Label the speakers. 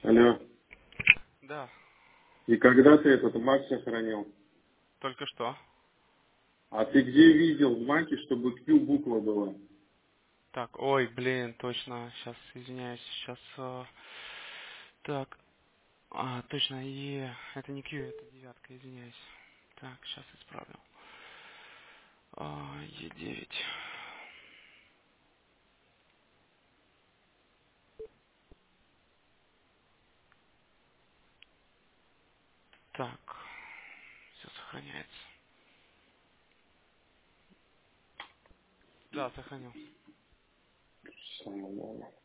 Speaker 1: Алло.
Speaker 2: Да,
Speaker 1: И когда ты этот Мак сохранил?
Speaker 2: только что.
Speaker 1: А ты где видел в Маке, чтобы Q буква была?
Speaker 2: Так, ой, блин, точно. Сейчас, извиняюсь, сейчас. Так, точно, это не Q, это девятка, извиняюсь. Так, сейчас исправлю. Е9. Так, все сохраняется. Да, сохранил.
Speaker 1: Самого.